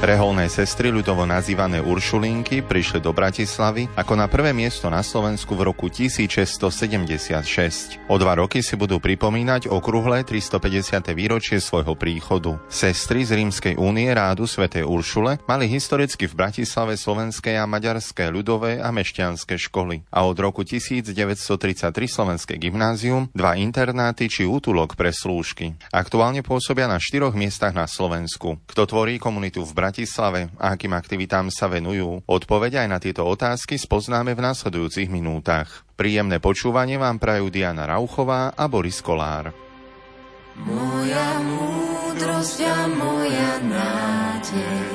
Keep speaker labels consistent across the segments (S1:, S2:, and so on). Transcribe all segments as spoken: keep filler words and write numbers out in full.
S1: Reholné sestry, ľudovo nazývané Uršulínky, prišli do Bratislavy ako na prvé miesto na Slovensku v roku tisícšesťstosedemdesiatšesť. O dva roky si budú pripomínať okrúhle tristopäťdesiate výročie svojho príchodu. Sestry z Rímskej únie Rádu svätej Uršule mali historicky v Bratislave slovenské a maďarské ľudové a mešťanské školy. A od roku devätnásťtridsaťtri slovenské gymnázium, dva internáty či útulok pre slúžky. Aktuálne pôsobia na štyroch miestach na Slovensku. Kto tvorí komunitu v Bratislave a akým aktivitám sa venujú? Odpoveď aj na tieto otázky spoznáme v nasledujúcich minútach. Príjemné počúvanie vám prajú Diana Rauchová a Boris Kolár.
S2: Moja múdrosť a moja nádej,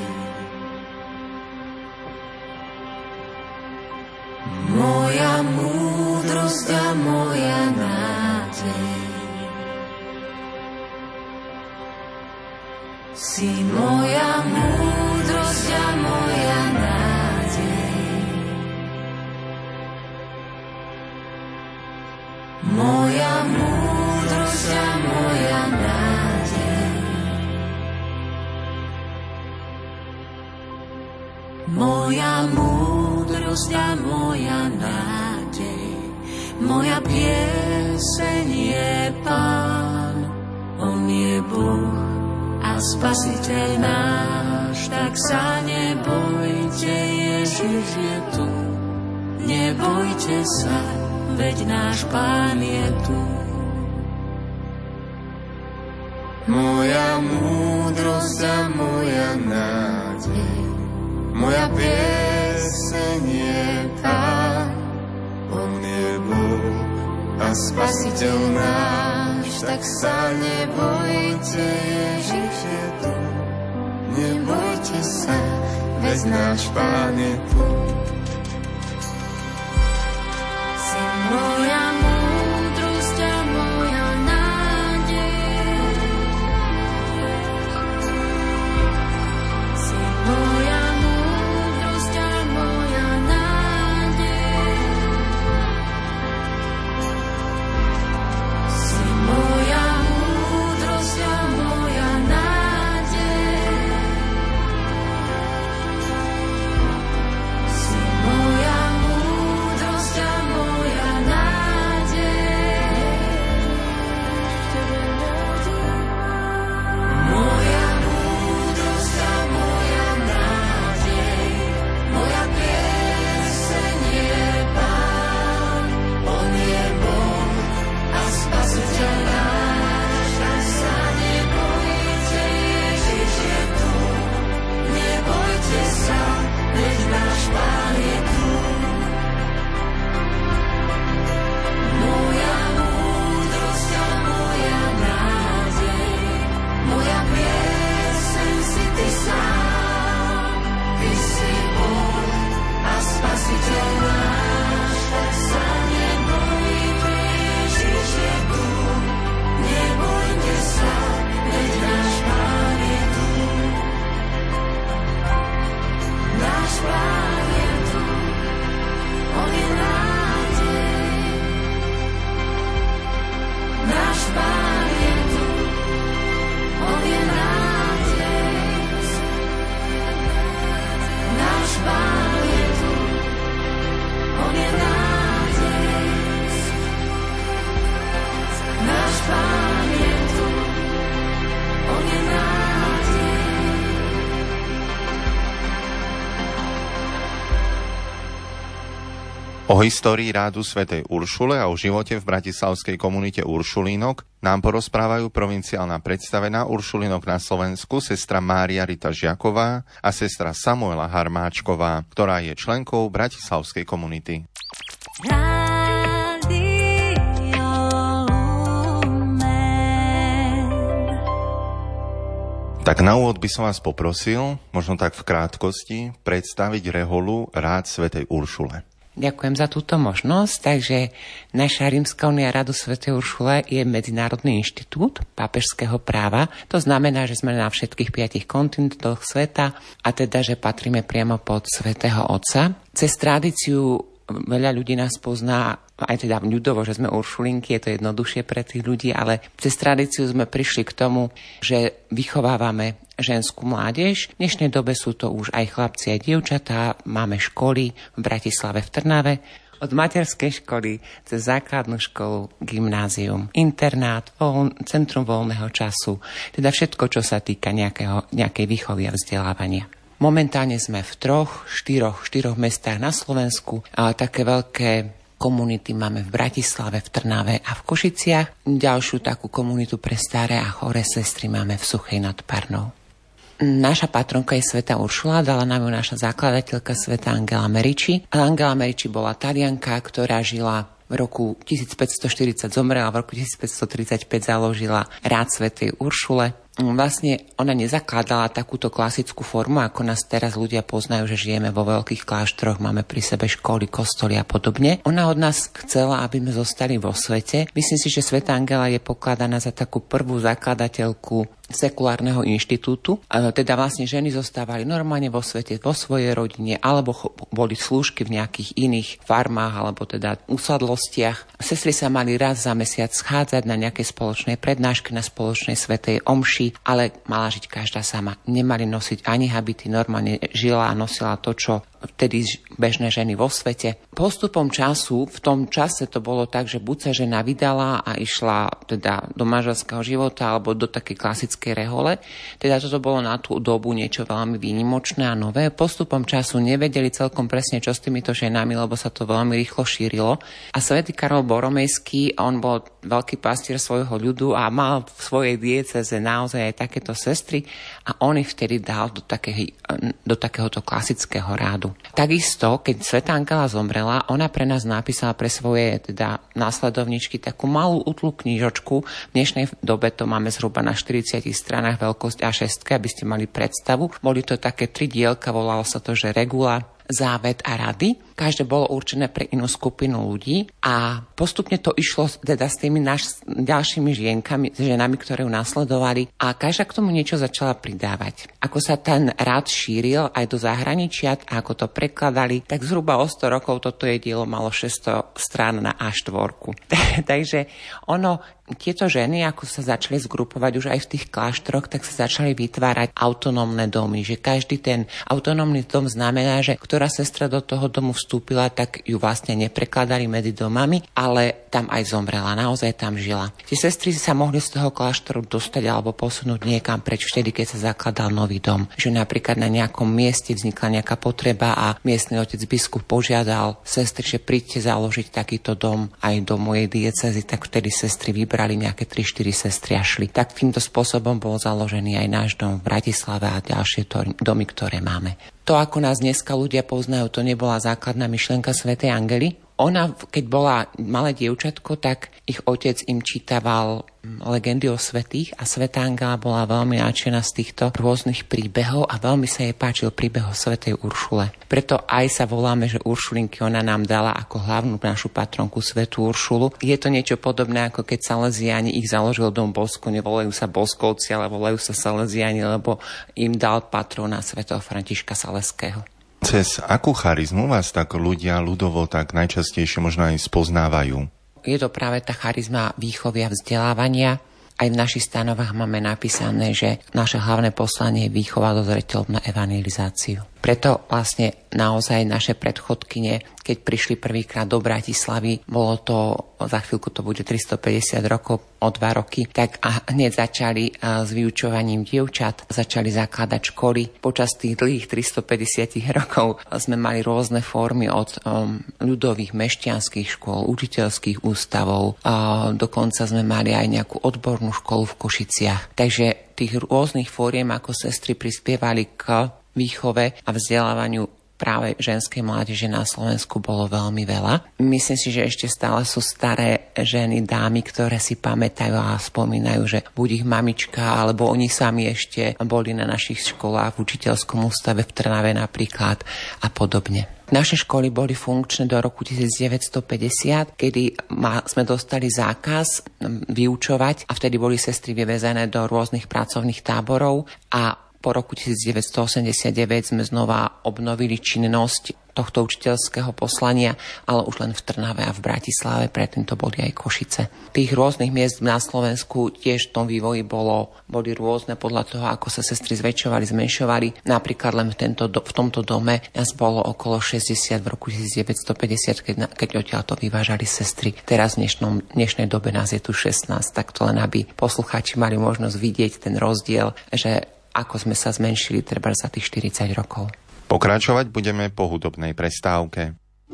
S2: moja múdrosť a moja nádej, si moja múdrosť a moja nádej, moja múdrosť a moja nádej, moja múdrosť a moja nádej, moja pieseň je Pán, On je Boh a Spasiteľ náš, tak sa nebojte, Ježiš je tu. Nebojte sa, veď náš Pán je tu. Moja múdrosť a moja nádej, moja pieseň je Pán, On je Boh a Spasiteľ náš, tak sa nebojte, Ježiš je tu. Nebojte sa, veď náš Pán je tu. Si moja múdrosť a moja nádej, si moja múdrosť a moja nádej, si moja múdrosť a moja nádej, si moja múdrosť a moja nádej, moja múdrosť a moja nádej, moja pieseň je Pán, On je Boh a Spasiteľ náš, tak sa nebojte, Ježiš je tu. Nebojte sa, veď náš Pán je tu. Moja múdrosť a moja nádej, moja pieseň si Ty sám. Ty si Boh a Spasiteľ náš, tak sa nebojte, Ježiš je tu. Nebojte sa, veď náš Pán je tu. Náš Pán je tu, On je nádej. Náš Pán je tu, On je nádej. Náš Pán je tu, On je nádej. Náš Pán je tu, On je nádej.
S1: O histórii Rádu svätej Uršule a o živote v bratislavskej komunite Uršulínok nám porozprávajú provinciálna predstavená Uršulínok na Slovensku sestra Mária Rita Žiaková a sestra Samuela Harmáčková, ktorá je členkou bratislavskej komunity. Tak na úvod by som vás poprosil, možno tak v krátkosti, predstaviť reholu Rád svätej Uršule.
S3: Ďakujem za túto možnosť. Takže naša Rímska únia Rádu svätej Uršule je medzinárodný inštitút pápežského práva. To znamená, že sme na všetkých piatich kontinentoch sveta a teda, že patríme priamo pod svätého Otca. Cez tradíciu veľa ľudí nás pozná aj teda ľudovo, že sme uršulinky, je to jednoduchšie pre tých ľudí, ale cez tradíciu sme prišli k tomu, že vychovávame ženskú mládež. V dnešnej dobe sú to už aj chlapci, aj dievčatá. Máme školy v Bratislave, v Trnave. Od materskej školy cez základnú školu, gymnázium, internát, voľ, centrum voľného času. Teda všetko, čo sa týka nejakého, nejakej výchovy a vzdelávania. Momentálne sme v troch, štyroch, štyroch mestách na Slovensku. A také veľké komunity máme v Bratislave, v Trnave a v Košiciach. Ďalšiu takú komunitu pre staré a choré sestry máme v Suchej nad Parnou. Naša patronka je Svätá Uršula, dala nám ju naša zakladateľka Svätá Angela Merici. Angela Merici bola Talianka, ktorá žila v roku tisícpäťstoštyridsať, zomrela v roku tisícpäťstotridsaťpäť, založila rád Svätej Uršule. Vlastne ona nezakladala takúto klasickú formu, ako nás teraz ľudia poznajú, že žijeme vo veľkých kláštoroch, máme pri sebe školy, kostoly a podobne. Ona od nás chcela, aby sme zostali vo svete. Myslím si, že Svätá Angela je pokladaná za takú prvú zakladateľku sekulárneho inštitútu. Teda vlastne ženy zostávali normálne vo svete, vo svojej rodine, alebo boli slúžky v nejakých iných farmách, alebo teda usadlostiach. Sestry sa mali raz za mesiac schádzať na nejakej spoločnej prednáške, na spoločnej svätej omši, ale mala žiť každá sama. Nemali nosiť ani habity, normálne žila a nosila to, čo vtedy bežné ženy vo svete. Postupom času, v tom čase to bolo tak, že buď sa žena vydala a išla teda do manželského života alebo do takej klasickej rehole. Teda toto bolo na tú dobu niečo veľmi výnimočné a nové. Postupom času nevedeli celkom presne, čo s týmito ženami, lebo sa to veľmi rýchlo šírilo. A svätý Karol Boromejský, on bol veľký pastier svojho ľudu a mal v svojej diecéze naozaj aj takéto sestry a on ich vtedy dal do, takého, do takéhoto klasického rádu. Takisto, keď Svätá Angela zomrela, ona pre nás napísala pre svoje teda následovničky takú malú útlu knižočku. V dnešnej dobe to máme zhruba na štyridsiatich stranách, veľkosť á šesť, aby ste mali predstavu. Boli to také tri dielka, volalo sa to, že Regula, Závet a Rady. Každé bolo určené pre inú skupinu ľudí a postupne to išlo teda s tými naš, ďalšími žienkami, ženami, ktoré ju nasledovali a každá k tomu niečo začala pridávať. Ako sa ten rád šíril aj do zahraničia a ako to prekladali, tak zhruba o sto rokov toto je dielo malo šesťsto strán na á štyri. Takže ono, tieto ženy, ako sa začali zgrupovať už aj v tých kláštoroch, tak sa začali vytvárať autonómne domy, že každý ten autonómny dom znamená, že ktorá sestra do toho domu vstúpila, tak ju vlastne neprekladali medzi domami, ale tam aj zomrela, naozaj tam žila. Tie sestry sa mohli z toho kláštoru dostať alebo posunúť niekam preč vtedy, keď sa zakladal nový dom. Že napríklad na nejakom mieste vznikla nejaká potreba a miestny otec biskup požiadal sestry, že príďte založiť takýto dom aj do mojej diecézy, tak vtedy sestry vybrali nejaké tri štyri sestry a šli. Tak týmto spôsobom bol založený aj náš dom v Bratislave a ďalšie to, domy, ktoré máme. To, ako nás dneska ľudia poznajú, to nebola základná myšlienka svätej Angely. Ona, keď bola malé dievčatko, tak ich otec im čítaval legendy o svätých a Svätá Angela bola veľmi nadšená z týchto rôznych príbehov a veľmi sa jej páčil príbeh o svätej Uršule. Preto aj sa voláme, že Uršulinky, ona nám dala ako hlavnú našu patronku svätú Uršulu. Je to niečo podobné, ako keď Salesiáni ich založil dom Bosko, nevolajú sa Boskovci, ale volajú sa Salesiáni, lebo im dal patrona svätého Františka Saleského.
S1: Cez akú charizmu vás tak ľudia ľudovo tak najčastejšie možno aj spoznávajú?
S3: Je to práve tá charizma výchovy a vzdelávania. Aj v našich stanovách máme napísané, že naše hlavné poslanie je výchova dozreteľov na evangelizáciu. Preto vlastne naozaj naše predchodkyne, keď prišli prvýkrát do Bratislavy, bolo to, za chvíľku to bude tristopäťdesiat rokov, o dva roky, tak a hneď začali s vyučovaním dievčat, začali zakladať školy. Počas tých dlhých tristopäťdesiat rokov sme mali rôzne formy od um, ľudových mešťanských škôl, učiteľských ústavov, a dokonca sme mali aj nejakú odbornú školu v Košiciach. Takže tých rôznych fóriem, ako sestry prispievali k výchove a vzdelávaniu práve ženskej mládeže na Slovensku bolo veľmi veľa. Myslím si, že ešte stále sú staré ženy, dámy, ktoré si pamätajú a spomínajú, že buď ich mamička, alebo oni sami ešte boli na našich školách v učiteľskom ústave v Trnave napríklad a podobne. Naše školy boli funkčné do roku devätnásťstopäťdesiat, kedy ma, sme dostali zákaz vyučovať a vtedy boli sestry vyvezené do rôznych pracovných táborov a po roku devätnásťstoosemdesiatdeväť sme znova obnovili činnosť tohto učiteľského poslania, ale už len v Trnave a v Bratislave, predtým to boli aj Košice. Tých rôznych miest na Slovensku tiež v tom vývoji bolo, boli rôzne podľa toho, ako sa sestry zväčšovali, zmenšovali. Napríklad len v, tento, v tomto dome nás bolo okolo šesťdesiat v roku devätnásťstopäťdesiat, keď, keď odtiaľ to vyvážali sestry. Teraz v dnešnom, dnešnej dobe nás je tu šestnásť, tak to len aby poslucháči mali možnosť vidieť ten rozdiel, že ako sme sa zmenšili treba za tých štyridsať rokov.
S1: Pokračovať budeme po hudobnej prestávke.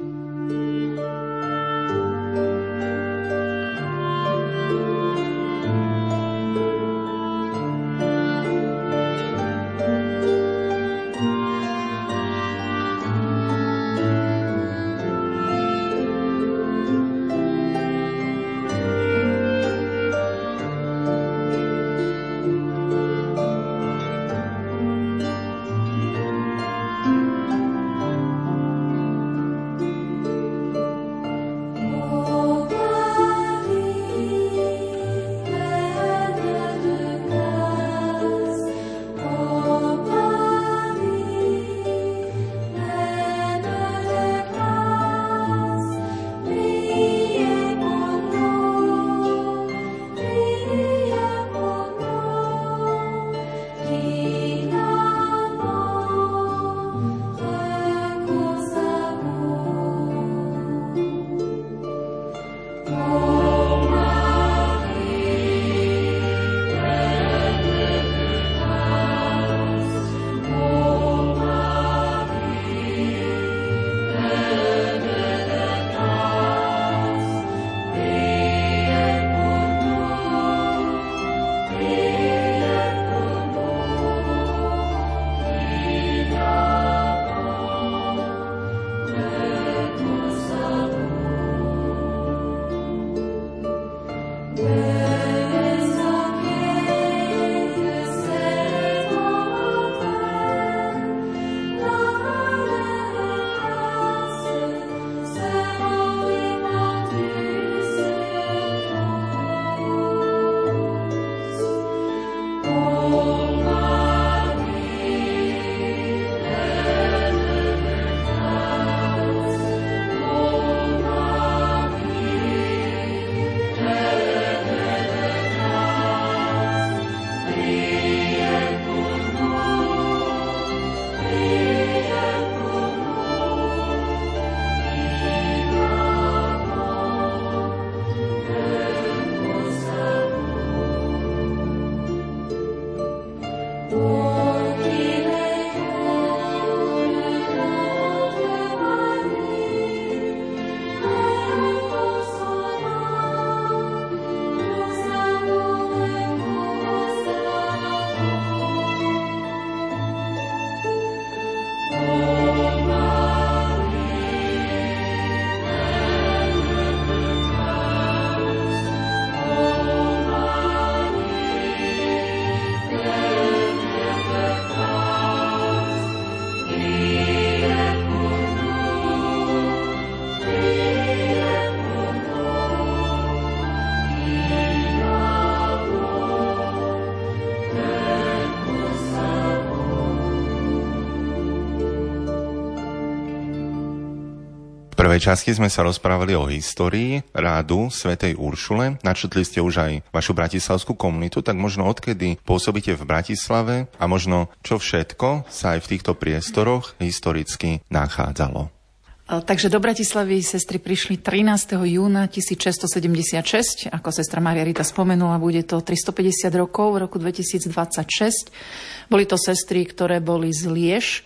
S1: V prvej časti sme sa rozprávali o histórii rádu svätej Uršule. Načetli ste už aj vašu bratislavskú komunitu, tak možno odkedy pôsobíte v Bratislave a možno čo všetko sa aj v týchto priestoroch historicky nachádzalo.
S4: Takže do Bratislavy sestry prišli trinásteho júna tisícšesťstosedemdesiatšesť, ako sestra Mária Rita spomenula, bude to tristopäťdesiat rokov, v roku dvetisícdvadsaťšesť. Boli to sestry, ktoré boli z Liež,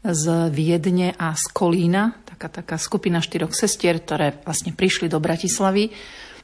S4: z Viedne a z Kolína, taká, taká skupina štyroch sestier, ktoré vlastne prišli do Bratislavy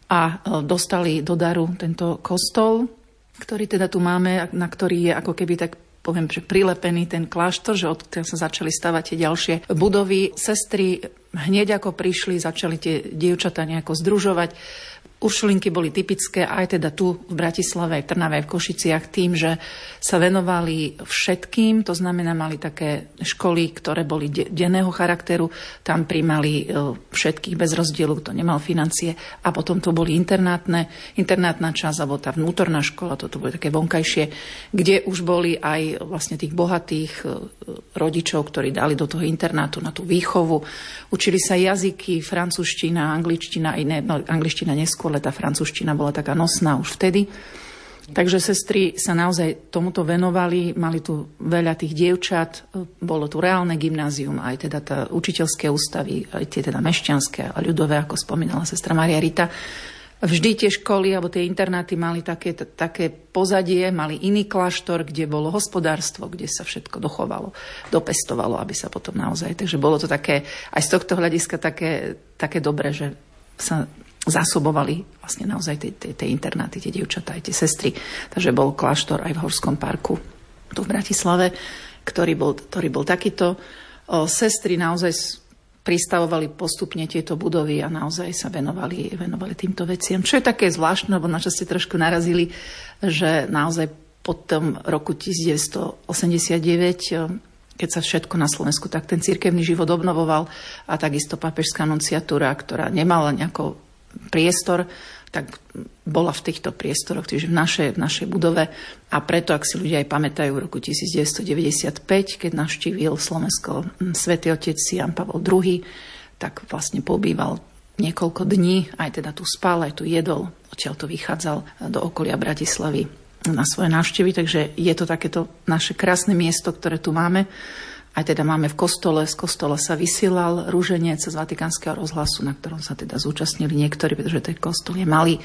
S4: a dostali do daru tento kostol, ktorý teda tu máme, na ktorý je ako keby tak poviem, že prilepený ten kláštor, že odtiaľ sa začali stavať tie ďalšie budovy. Sestry hneď ako prišli, začali tie dievčatá nejako združovať. Uršulinky boli typické aj teda tu v Bratislave, aj v Trnave, aj v Košiciach tým, že sa venovali všetkým, to znamená mali také školy, ktoré boli de- denného charakteru, tam prijímali všetkých bez rozdielu, kto nemal financie a potom to boli internátne, internátna časť, alebo tá vnútorná škola, toto boli také vonkajšie, kde už boli aj vlastne tých bohatých rodičov, ktorí dali do toho internátu na tú výchovu. Učili sa jazyky, francúzština, angličtina, iné, no angličtina neskôr, ale tá francúzština bola taká nosná už vtedy. Takže sestry sa naozaj tomuto venovali, mali tu veľa tých dievčat, bolo tu reálne gymnázium, aj teda tá učiteľské ústavy, aj tie teda mešťanské a ľudové, ako spomínala sestra Mária Rita. Vždy tie školy alebo tie internáty mali také, také pozadie, mali iný kláštor, kde bolo hospodárstvo, kde sa všetko dochovalo, dopestovalo, aby sa potom naozaj... Takže bolo to také, aj z tohto hľadiska také, také dobre, že sa zásobovali vlastne naozaj tie internáty, tie dievčatá, aj tie sestry. Takže bol kláštor aj v Horskom parku tu v Bratislave, ktorý bol, ktorý bol takýto. O, sestry naozaj pristavovali postupne tieto budovy a naozaj sa venovali, venovali týmto veciam. Čo je také zvláštne, lebo na čo ste trošku narazili, že naozaj po tom roku devätnásťstoosemdesiatdeväť, keď sa všetko na Slovensku, tak ten cirkevný život obnovoval a takisto pápežská nunciatúra, ktorá nemala nejako priestor, tak bola v týchto priestoroch, čiže v našej, v našej budove. A preto, ak si ľudia aj pamätajú, v roku devätnásťstodeväťdesiatpäť, keď navštívil Slovensko svätý otec Ján Pavol druhý, tak vlastne pobýval niekoľko dní, aj teda tu spal, aj tu jedol, odtiaľ to vychádzal do okolia Bratislavy na svoje návštevy. Takže je to takéto naše krásne miesto, ktoré tu máme. Aj teda máme v kostole, z kostola sa vysielal rúženec z Vatikánskeho rozhlasu, na ktorom sa teda zúčastnili niektorí, pretože ten kostol je malý.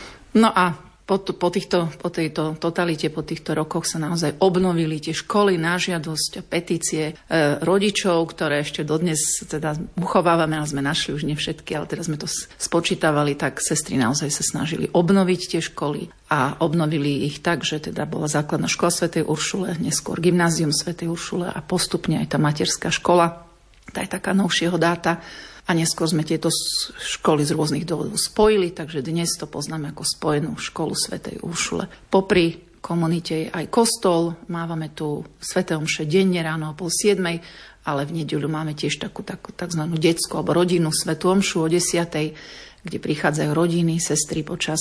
S4: No a po, po, týchto, po tejto totalite, po týchto rokoch sa naozaj obnovili tie školy na žiadosť a petície e, rodičov, ktoré ešte dodnes teda uchovávame, ale sme našli už nie všetky, ale teraz sme to spočítavali, tak sestry naozaj sa snažili obnoviť tie školy a obnovili ich tak, že teda bola základná škola svätej Uršule, neskôr gymnázium svätej Uršule a postupne aj tá materská škola, tá je taká novšieho dáta. A neskôr sme tieto školy z rôznych dôvodov spojili, takže dnes to poznáme ako spojenú školu svätej Uršule. Popri komunite je aj kostol, mávame tu sväté omše denne ráno o pol siedmej, ale v nedeľu máme tiež takú, takú takzvanú detskú alebo rodinnú svätú omšu o desiatej, kde prichádzajú rodiny, sestry počas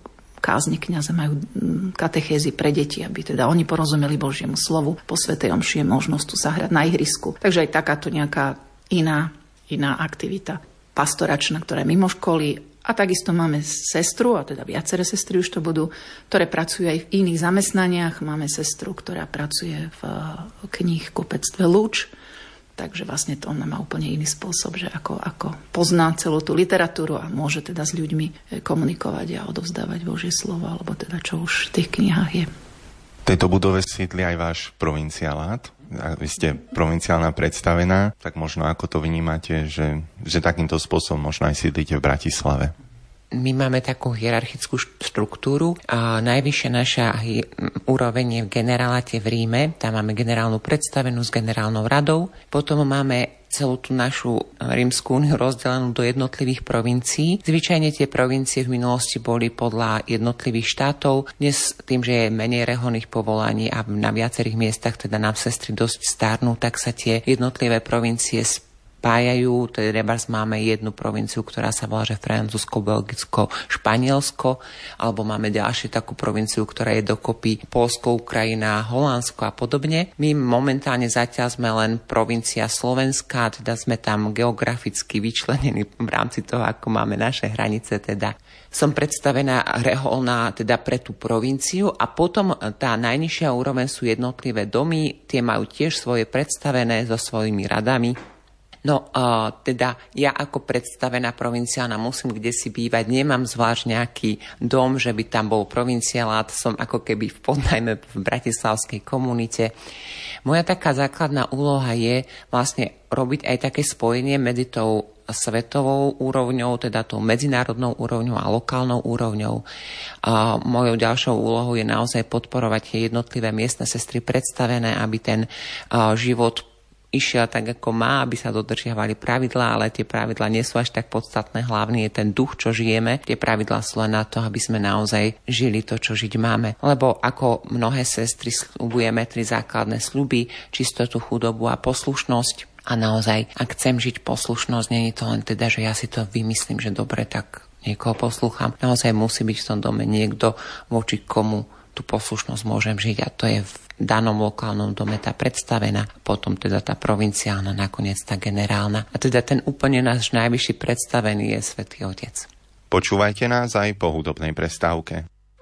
S4: kázni kňaza majú katechézy pre deti, aby teda oni porozumeli Božiemu slovu. Po svätej omši je možnosť tu zahrať na ihrisku. Takže aj takáto nejaká iná iná aktivita pastoračná, ktorá je mimo školy. A takisto máme sestru, a teda viaceré sestry už to budú, ktoré pracujú aj v iných zamestnaniach. Máme sestru, ktorá pracuje v knihkupectve Lúč, takže vlastne to ona má úplne iný spôsob, že ako, ako pozná celú tú literatúru a môže teda s ľuďmi komunikovať a odovzdávať Božie slovo, alebo teda čo už v tých knihách je.
S1: V tejto budove sídli aj váš provinciálát. Vy ste provinciálna predstavená, tak možno ako to vnímate, že, že takýmto spôsobom možno aj sídlite v Bratislave?
S3: My máme takú hierarchickú štruktúru. A najvyššia naša hi- úroveň je v generáláte v Ríme. Tam máme generálnu predstavenú s generálnou radou. Potom máme celú tú našu Rímsku úniu rozdelenú do jednotlivých provincií. Zvyčajne tie provincie v minulosti boli podľa jednotlivých štátov. Dnes tým, že je menej reholných povolaní a na viacerých miestach teda nám sestry dosť starnú, tak sa tie jednotlivé provincie spájajú, teda rebars máme jednu provinciu, ktorá sa volá, že Francúzsko, Belgicko, Španielsko, alebo máme ďalšiu takú provinciu, ktorá je dokopy Poľsko, Ukrajina, Holandsko a podobne. My momentálne zatiaľ sme len provincia Slovenska, teda sme tam geograficky vyčlenení v rámci toho, ako máme naše hranice, teda som predstavená reholná teda pre tú provinciu a potom tá najnižšia úroveň sú jednotlivé domy, tie majú tiež svoje predstavené so svojimi radami. No, uh, teda ja ako predstavená provinciálna musím kdesi bývať, nemám zvlášť nejaký dom, že by tam bol provinciálát, som ako keby v podnajme v bratislavskej komunite. Moja taká základná úloha je vlastne robiť aj také spojenie medzi tou svetovou úrovňou, teda tou medzinárodnou úrovňou a lokálnou úrovňou. A mojou ďalšou úlohou je naozaj podporovať tie jednotlivé miestne sestry predstavené, aby ten uh, život išiel tak, ako má, aby sa dodržiavali pravidlá, ale tie pravidlá nie sú až tak podstatné. Hlavný je ten duch, čo žijeme. Tie pravidlá sú len na to, aby sme naozaj žili to, čo žiť máme. Lebo ako mnohé sestry sľubujeme tri základné sľuby, čistotu, chudobu a poslušnosť. A naozaj, ak chcem žiť poslušnosť, nie je to len teda, že ja si to vymyslím, že dobre, tak niekoho poslúcham. Naozaj musí byť v tom dome niekto, voči komu tú poslušnosť môžem žiť, a to je v danom lokálnom dome tá predstavená, potom teda tá provinciálna, nakoniec tá generálna. A teda ten úplne náš najvyšší predstavený je Svätý Otec.
S1: Počúvajte nás aj po hudobnej prestávke.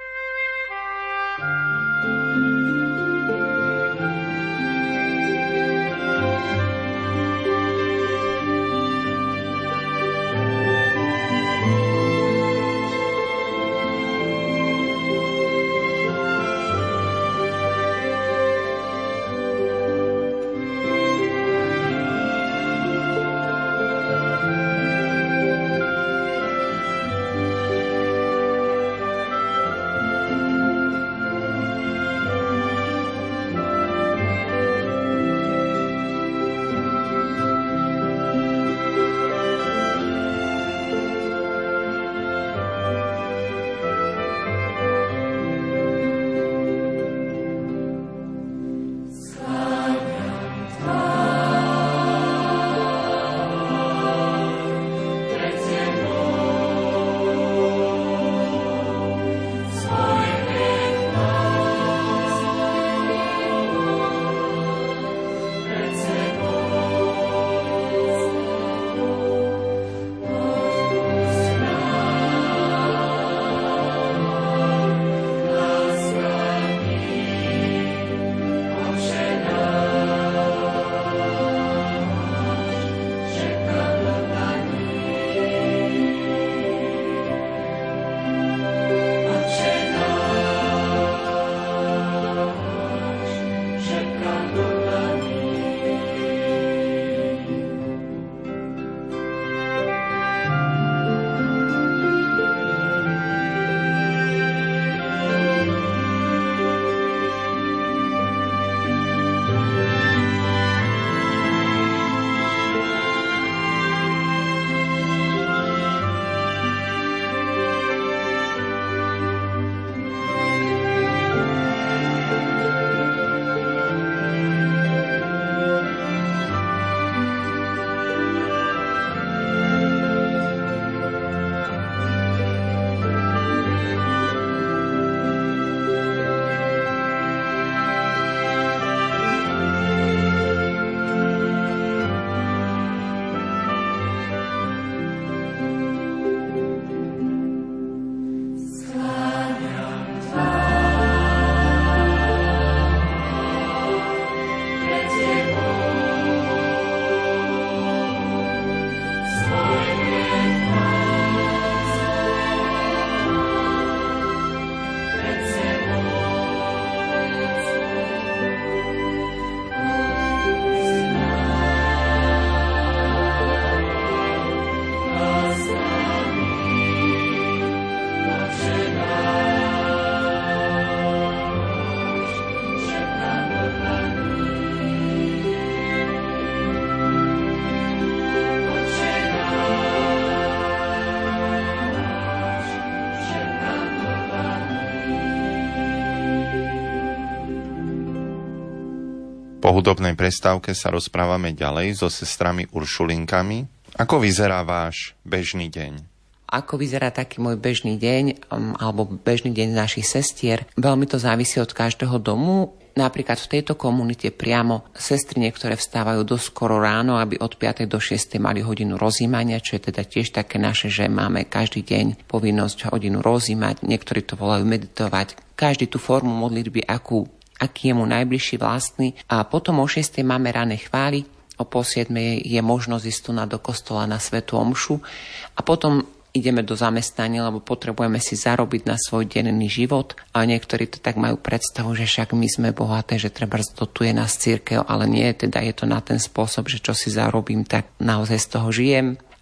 S1: Po hudobnej prestávke sa rozprávame ďalej so sestrami Uršulinkami. Ako vyzerá váš bežný deň?
S3: Ako vyzerá taký môj bežný deň, alebo bežný deň našich sestier? Veľmi to závisí od každého domu. Napríklad v tejto komunite priamo sestry niektoré vstávajú dosť skoro ráno, aby od piatej do šiestej mali hodinu rozjímania, čo je teda tiež také naše, že máme každý deň povinnosť hodinu rozjímať. Niektorí to volajú meditovať. Každý tú formu modlitby, akú aký je mu najbližší vlastný. A potom o šiestej máme rané chvály, o pol siedmej je možnosť ísť tu na do kostola na svätú omšu a potom ideme do zamestnania, lebo potrebujeme si zarobiť na svoj denný život. A niektorí to tak majú predstavu, že však my sme bohaté, že treba dotuje nás cirkev, ale nie, teda je to na ten spôsob, že čo si zarobím, tak naozaj z toho žijem.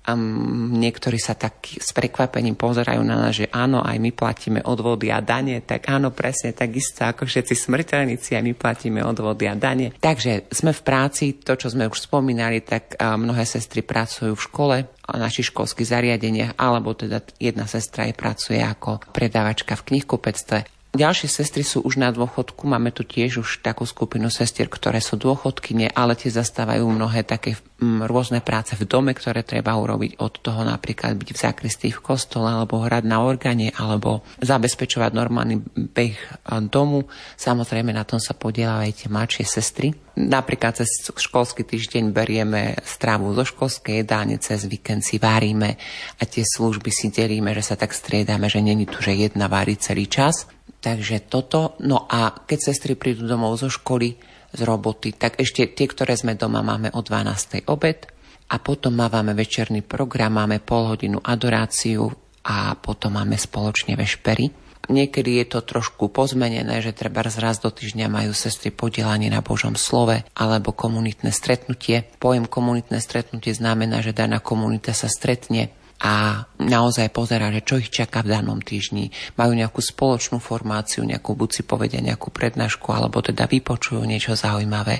S3: a niektorí sa tak s prekvapením pozerajú na nás, že áno, aj my platíme odvody a dane, tak áno, presne takisto ako všetci smrteľníci, aj my platíme odvody a dane. Takže sme v práci, to, čo sme už spomínali, tak mnohé sestry pracujú v škole, v našich školských zariadeniach, alebo teda jedna sestra aj pracuje ako predávačka v knihkupectve. Ďalšie sestry sú už na dôchodku, máme tu tiež už takú skupinu sestier, ktoré sú dôchodkyne, ale tie zastávajú mnohé také m, rôzne práce v dome, ktoré treba urobiť, od toho napríklad byť v zakristii v kostole, alebo hrať na orgáne, alebo zabezpečovať normálny beh domu. Samozrejme na tom sa podieľajú aj tie mladšie sestry. Napríklad cez školský týždeň berieme stravu zo školskej jedálne, cez víkend si varíme a tie služby si delíme, že sa tak striedame, že není tu, že jedna varí celý čas. Takže toto, no a keď sestry prídu domov zo školy, z roboty, tak ešte tie, ktoré sme doma, máme o dvanástej obed a potom máme večerný program, máme pol hodinu adoráciu a potom máme spoločne vešpery. Niekedy je to trošku pozmenené, že treba raz do týždňa majú sestry podielanie na Božom slove alebo komunitné stretnutie. Pojem komunitné stretnutie znamená, že daná komunita sa stretne a naozaj pozerá, že čo ich čaká v danom týždni. Majú nejakú spoločnú formáciu, nejakú buď si povedia nejakú prednášku, alebo teda vypočujú niečo zaujímavé,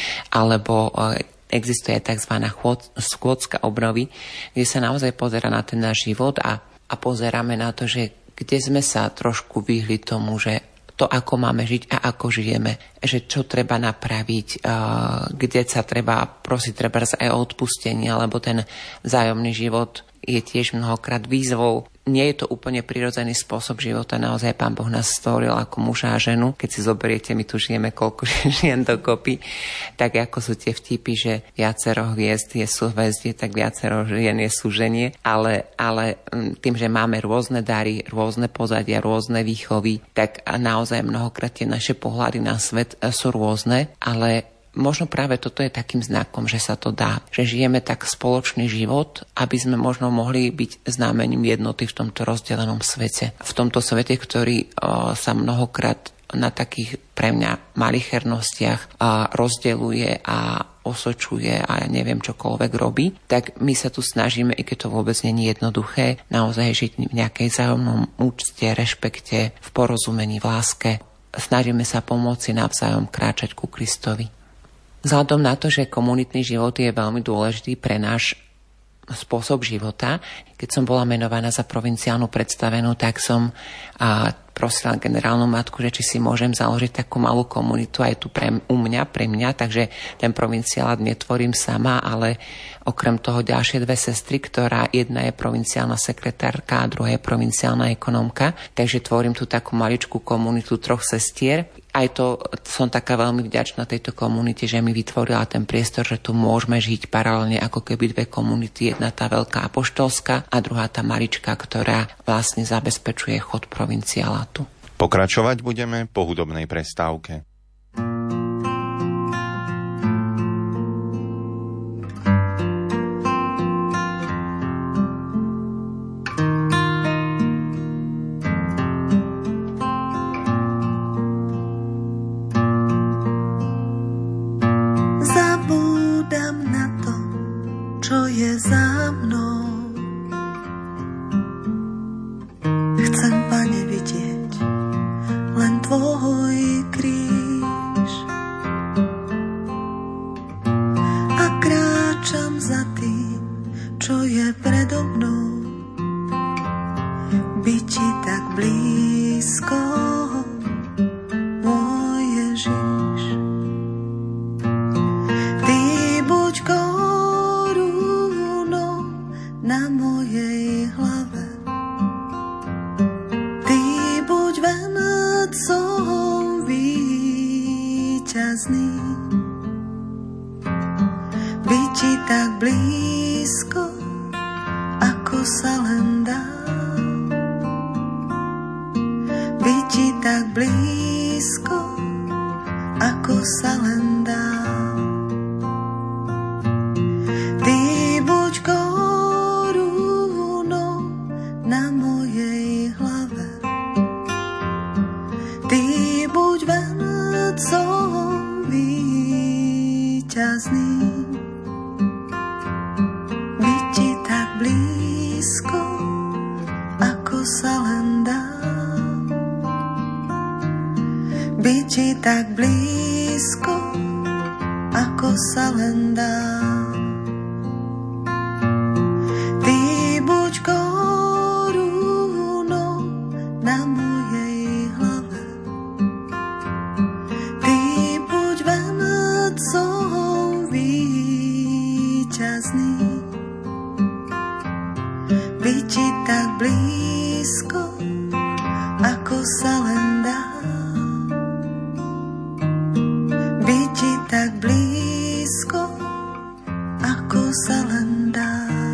S3: alebo existuje tzv. Schôdzka obnovy, kde sa naozaj pozerá na ten náš život a, a pozeráme na to, že kde sme sa trošku vyhli tomu, že to, ako máme žiť a ako žijeme, že čo treba napraviť, kde sa treba prosiť treba aj o odpustenie, alebo ten vzájomný život je tiež mnohokrát výzvou. Nie je to úplne prirodzený spôsob života. Naozaj Pán Boh nás stvoril ako muža a ženu. Keď si zoberiete, my tu žijeme koľko žien dokopy, tak ako sú tie vtipy, že viacero hviezd je súhvezdie, tak viacero žien je súženie. Ale, ale tým, že máme rôzne dary, rôzne pozadia, rôzne výchovy, tak naozaj mnohokrát tie naše pohľady na svet sú rôzne, ale možno práve toto je takým znakom, že sa to dá. Že žijeme tak spoločný život, aby sme možno mohli byť znamením jednoty v tomto rozdelenom svete. V tomto svete, ktorý o, sa mnohokrát na takých pre mňa malichernostiach a rozdeľuje a osočuje a neviem čokoľvek robí, tak my sa tu snažíme, i keď to vôbec nie je jednoduché, naozaj žiť v nejakej vzájomnom úcte, rešpekte, v porozumení, v láske. Snažíme sa pomôcť navzájom kráčať ku Kristovi. Vzhľadom na to, že komunitný život je veľmi dôležitý pre náš spôsob života, keď som bola menovaná za provinciálnu predstavenú, tak som a, prosila generálnu matku, že či si môžem založiť takú malú komunitu aj tu pre, u mňa, pre mňa, takže ten provinciálat netvorím sama, ale okrem toho ďalšie dve sestry, ktorá jedna je provinciálna sekretárka a druhá je provinciálna ekonomka, takže tvorím tu takú maličkú komunitu troch sestier. Aj to som taká veľmi vďačná tejto komunite, že mi vytvorila ten priestor, že tu môžeme žiť paralelne ako keby dve komunity, jedna tá veľká apoštolská a druhá tá malička, ktorá vlastne zabezpečuje chod provinciálátu.
S1: Pokračovať budeme po hudobnej prestávke.
S5: Byť ti tak ti tak blízko, ako sa len dá. Ty buď korunou na mojej hlave, ty buď vencom víťazný. Byť ti tak blízko, ako sa len dá. Byť ti tak blízko, ako sa len dá.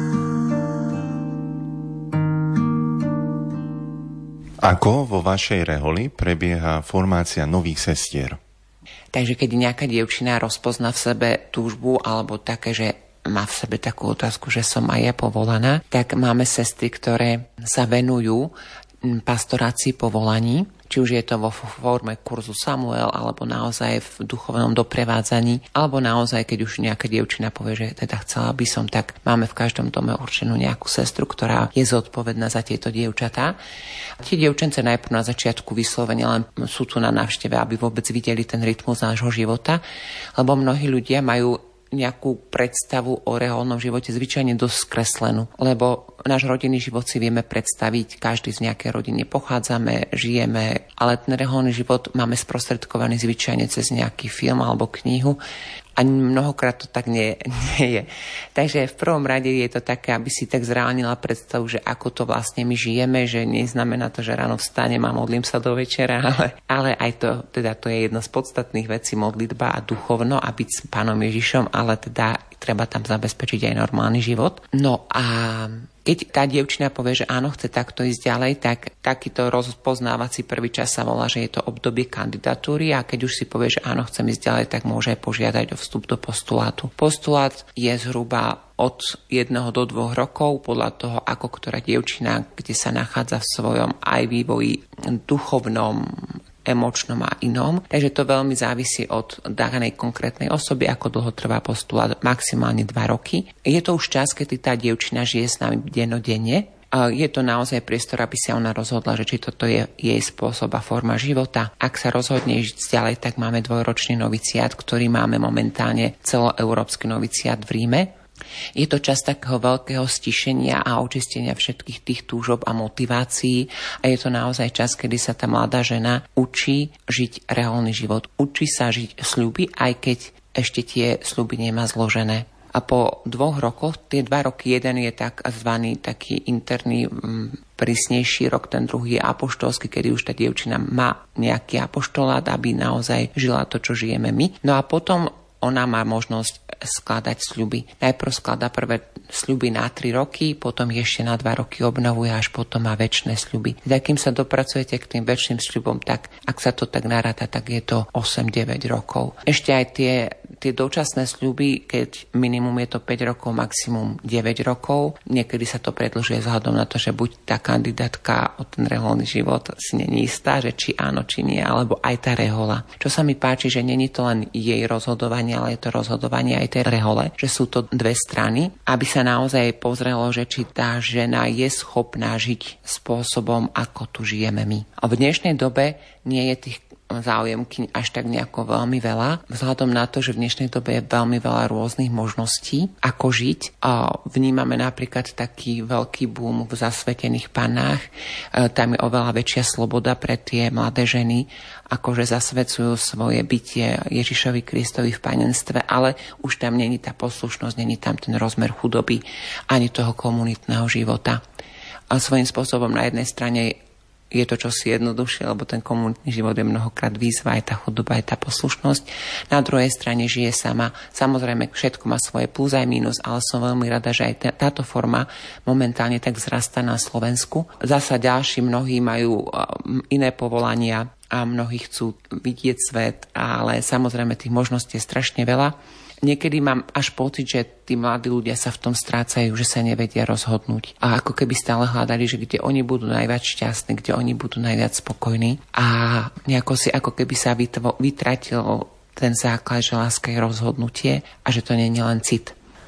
S1: Ako vo vašej reholi prebieha formácia nových sestier?
S3: Takže keď nejaká dievčina rozpozná v sebe túžbu alebo také, že má v sebe takú otázku, že som aj ja povolaná, tak máme sestry, ktoré sa venujú pastorácii povolaní, či už je to vo forme kurzu Samuel, alebo naozaj v duchovnom doprevádzaní, alebo naozaj, keď už nejaká dievčina povie, že teda chcela by som, tak máme v každom dome určenú nejakú sestru, ktorá je zodpovedná za tieto dievčatá. Tie dievčence najprv na začiatku vyslovene len sú tu na návšteve, aby vôbec videli ten rytmus nášho života, lebo mnohí ľudia majú nejakú predstavu o reálnom živote zvyčajne dosť skreslenú, lebo náš rodinný život si vieme predstaviť, každý z nejakej rodiny pochádzame, žijeme, ale ten reálny život máme sprostredkovaný zvyčajne cez nejaký film alebo knihu. Ani mnohokrát to tak nie, nie je. Takže v prvom rade je to také, aby si tak zreálnila predstavu, že ako to vlastne my žijeme, že neznamená to, že ráno vstanem a modlím sa do večera, ale, ale aj to, teda to je jedna z podstatných vecí, modlitba a duchovno a byť s Pánom Ježišom, ale teda treba tam zabezpečiť aj normálny život. No a keď tá dievčina povie, že áno, chce takto ísť ďalej, tak takýto rozpoznávací prvý čas sa volá, že je to obdobie kandidatúry a keď už si povie, že áno, chcem ísť ďalej, tak môže aj požiadať o vstup do postulátu. Postulát je zhruba od jedného do dvoch rokov podľa toho, ako ktorá dievčina, kde sa nachádza v svojom aj vývoji duchovnom, emočnom a inom. Takže to veľmi závisí od danej konkrétnej osoby, ako dlho trvá postulát, maximálne dva roky. Je to už čas, keď tá dievčina žije s nami dennodenne. Je to naozaj priestor, aby sa ona rozhodla, že či toto je jej spôsob a forma života. Ak sa rozhodne ísť ďalej, tak máme dvojročný noviciát, ktorý máme momentálne celoeurópsky noviciát v Ríme. Je to čas takého veľkého stišenia a očistenia všetkých tých túžob a motivácií a je to naozaj čas, kedy sa tá mladá žena učí žiť reálny život. Učí sa žiť sľuby, aj keď ešte tie sľuby nemá zložené. A po dvoch rokoch, tie dva roky, jeden je tak zvaný taký interný prísnejší rok, ten druhý je apoštolský, kedy už tá dievčina má nejaký apoštolát, aby naozaj žila to, čo žijeme my. No a potom ona má možnosť skladať sľuby. Najprv skladá prvé sľuby na tri roky, potom ešte na dva roky obnovuje, až potom má večné sľuby. Teda kým sa dopracujete k tým večným sľubom, tak ak sa to tak naráta, tak je to osem deväť rokov. Ešte aj tie, tie dočasné sľuby, keď minimum je to päť rokov, maximum deväť rokov, niekedy sa to predĺžuje vzhľadom na to, že buď tá kandidátka o ten reholný život si není istá, že či áno, či nie, alebo aj tá rehola. Čo sa mi páči, že není to len jej rozhodovanie, ale je to rozhodovanie aj tej rehole, že sú to dve strany, aby sa naozaj pozrelo, že či tá žena je schopná žiť spôsobom, ako tu žijeme my. A v dnešnej dobe nie je tých záujemkyň až tak nejako veľmi veľa, vzhľadom na to, že v dnešnej dobe je veľmi veľa rôznych možností, ako žiť. A vnímame napríklad taký veľký boom v zasvetených panách. Tam je oveľa väčšia sloboda pre tie mladé ženy, akože zasvedcujú svoje bytie Ježišovi Kristovi v panenstve, ale už tam není tá poslušnosť, není tam ten rozmer chudoby ani toho komunitného života. A svojím spôsobom na jednej strane je to čosi jednoduchšie, lebo ten komunitný život je mnohokrát výzva, aj tá chudoba, aj tá poslušnosť. Na druhej strane žije sama. Samozrejme, všetko má svoje plus aj mínus, ale som veľmi rada, že aj táto forma momentálne tak vzrastá na Slovensku. Zasa ďalší mnohí majú iné povolania a mnohí chcú vidieť svet, ale samozrejme tých možností je strašne veľa. Niekedy mám až pocit, že tí mladí ľudia sa v tom strácajú, že sa nevedia rozhodnúť. A ako keby stále hľadali, že kde oni budú najviac šťastní, kde oni budú najviac spokojní. A nejako si ako keby sa vytvo, vytratil ten základ, že láska je rozhodnutie a že to nie je len cit.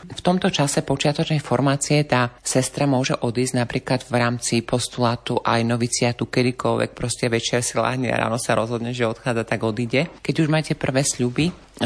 S3: V tomto čase počiatočnej formácie tá sestra môže odísť napríklad v rámci postulátu aj noviciatu kedykoľvek, proste večer si láhne a ráno sa rozhodne, že odchádza, tak odíde. Keď už máte prvé sľuby,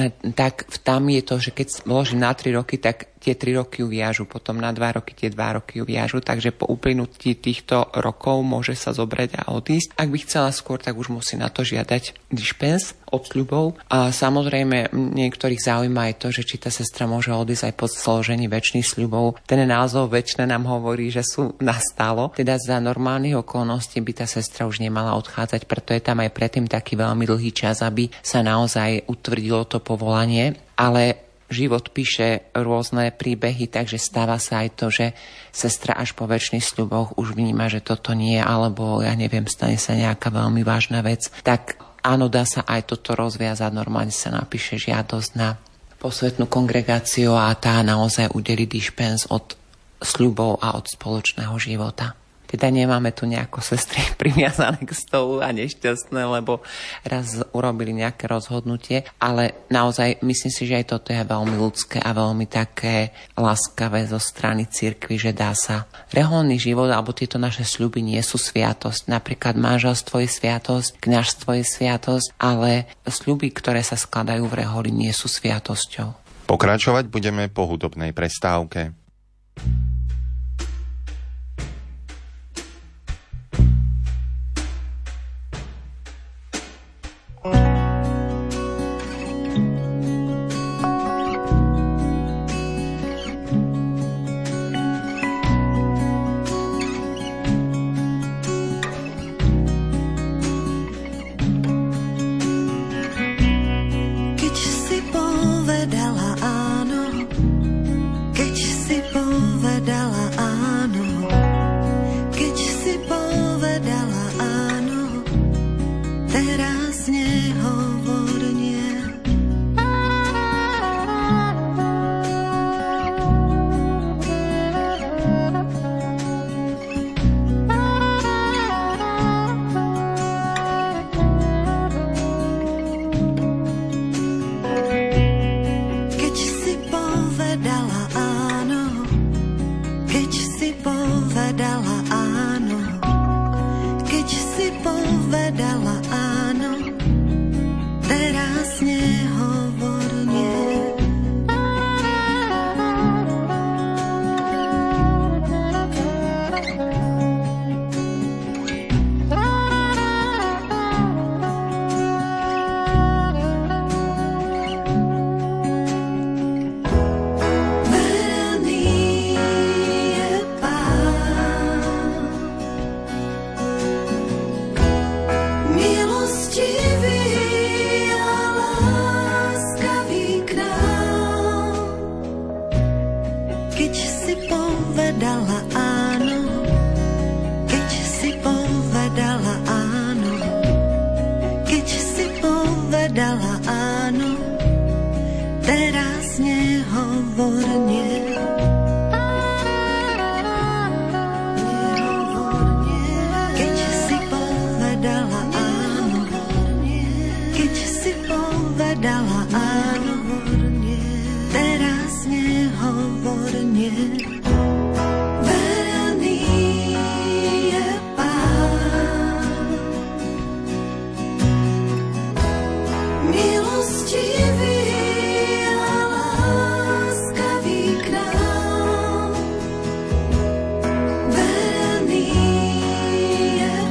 S3: tak tam je to, že keď vloží na tri roky, tak tie tri roky ju viažu, potom na dva roky tie dva roky ju viažu, takže po uplynutí týchto rokov môže sa zobrať a odísť. Ak by chcela skôr, tak už musí na to žiadať dispens od sľubov. A samozrejme niektorých zaujíma aj to, že či tá sestra môže odísť aj po zložení večných sľubov. Ten názov večné nám hovorí, že sú nastálo. Teda za normálnych okolností by tá sestra už nemala odchádzať, preto je tam aj predtým taký veľmi dlhý čas, aby sa naozaj utvrdilo to povolanie, ale život píše rôzne príbehy, takže stáva sa aj to, že sestra až po večných sľuboch už vníma, že toto nie je, alebo ja neviem, stane sa nejaká veľmi vážna vec. Tak áno, dá sa aj toto rozviazať, normálne sa napíše žiadosť na posvetnú kongregáciu a tá naozaj udeli dispens od sľubov a od spoločného života. Teda nemáme tu nejako sestry priviazané k stolu a nešťastné, lebo raz urobili nejaké rozhodnutie, ale naozaj myslím si, že aj toto je veľmi ľudské a veľmi také láskavé zo strany cirkvi, že dá sa. Reholný život alebo tieto naše sľuby nie sú sviatosť. Napríklad manželstvo je sviatosť, kňazstvo je sviatosť, ale sľuby, ktoré sa skladajú v reholi, nie sú sviatosťou.
S1: Pokračovať budeme po hudobnej prestávke.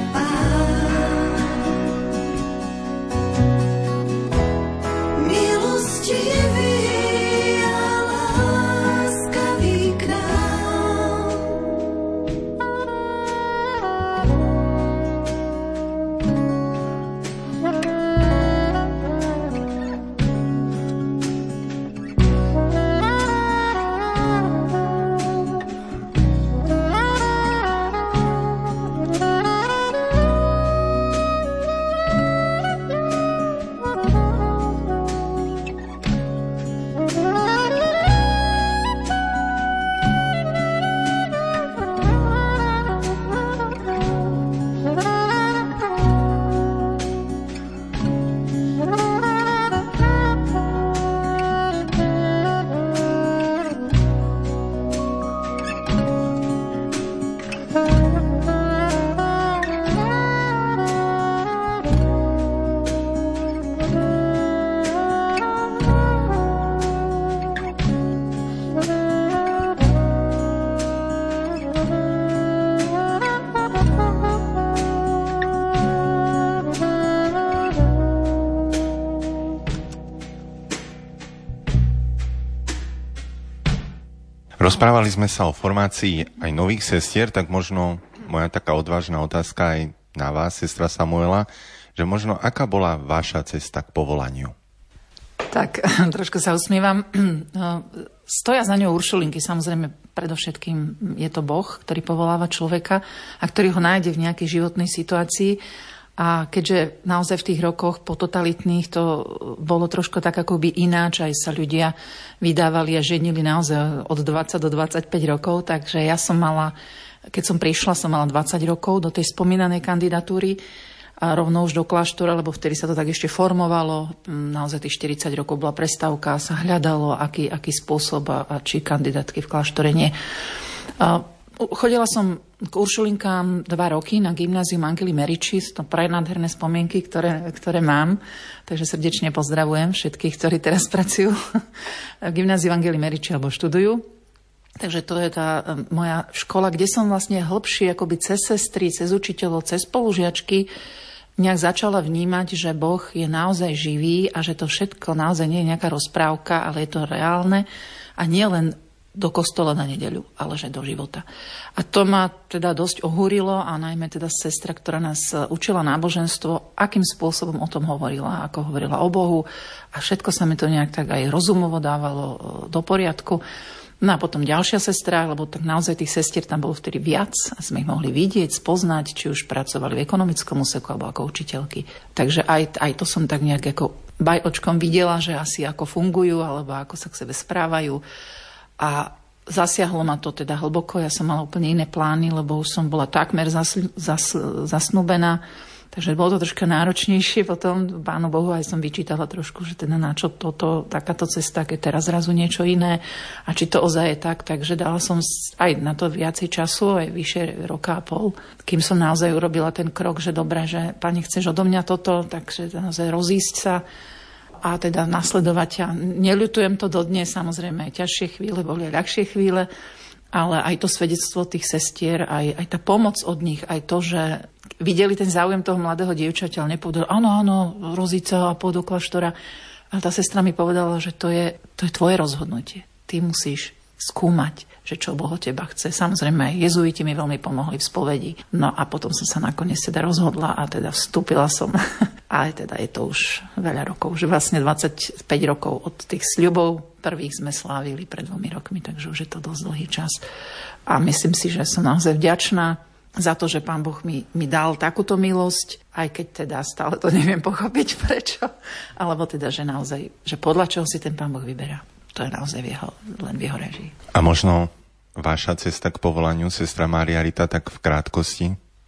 S2: Milostivý
S1: Rozprávali sme sa o formácii aj nových sestier, tak možno moja taká odvážna otázka aj na vás, sestra Samuela, že možno aká bola vaša cesta k povolaniu?
S4: Tak, trošku sa usmievam. Stoja za ňou uršulinky, samozrejme, predovšetkým je to Boh, ktorý povoláva človeka a ktorý ho nájde v nejakej životnej situácii. A keďže naozaj v tých rokoch po totalitných to bolo trošku tak akoby ináč, aj sa ľudia vydávali a ženili naozaj od dvadsať do dvadsaťpäť rokov, takže ja som mala, keď som prišla, som mala dvadsať rokov do tej spomínanej kandidatúry a rovno už do kláštora, lebo vtedy sa to tak ešte formovalo, naozaj tých štyridsať rokov bola prestávka, sa hľadalo, aký, aký spôsob a, a či kandidátky v kláštore nie. A chodila som k uršulinkám dva roky na gymnázium Angely Meriči, to prenádherné spomienky, ktoré, ktoré mám, takže srdečne pozdravujem všetkých, ktorí teraz pracujú v gymnáziu Angely Meriči alebo študujú. Takže to je tá moja škola, kde som vlastne hlbšie akoby cez sestry, cez učiteľov, cez spolužiačky nejak začala vnímať, že Boh je naozaj živý a že to všetko naozaj nie je nejaká rozprávka, ale je to reálne a nie len do kostola na nedeľu, ale že do života. A to ma teda dosť ohúrilo a najmä teda sestra, ktorá nás učila náboženstvo, akým spôsobom o tom hovorila, ako hovorila o Bohu a všetko sa mi to nejak tak aj rozumovo dávalo do poriadku. No a potom ďalšia sestra, lebo tak naozaj tých sestier tam bolo vtedy viac a sme ich mohli vidieť, spoznať, či už pracovali v ekonomickom úseku alebo ako učiteľky. Takže aj, aj to som tak nejak ako bajočkom videla, že asi ako fungujú alebo ako sa k sebe správajú. A zasiahlo ma to teda hlboko, ja som mala úplne iné plány, lebo už som bola takmer zas, zas, zasnúbená, takže bolo to troška náročnejšie potom, Pánu Bohu aj som vyčítala trošku, že teda na čo toto, takáto cesta, keď teraz zrazu niečo iné a či to ozaj je tak, takže dala som aj na to viacej času, aj vyše roka a pol, kým som naozaj urobila ten krok, že dobre, že Pani, chceš odo mňa toto, takže naozaj rozísť sa a teda nasledovať ťa. Neľutujem to dodnes, samozrejme aj ťažšie chvíle, boli aj ľahšie chvíle, ale aj to svedectvo tých sestier, aj, aj tá pomoc od nich, aj to, že videli ten záujem toho mladého dievčaťa, ale nepovedali, áno, áno, Rozica a pôjdu do kláštora. Ale tá sestra mi povedala, že to je, to je tvoje rozhodnutie. Ty musíš skúmať, že čo Boh od teba chce. Samozrejme, aj jezuiti mi veľmi pomohli v spovedi. No a potom som sa nakoniec teda rozhodla a teda vstúpila som. A teda je to už veľa rokov, že vlastne dvadsaťpäť rokov od tých sľubov prvých sme slávili pred dvomi rokmi, takže už je to dosť dlhý čas. A myslím si, že som naozaj vďačná za to, že Pán Boh mi, mi dal takúto milosť, aj keď teda stále to neviem pochopiť prečo, alebo teda, že naozaj, že podľa čoho si ten Pán Boh vyberá. To je naozaj v jeho, len v jeho režii. A
S1: možno vaša cesta k povolaniu, sestra Mária Rita, tak v krátkosti?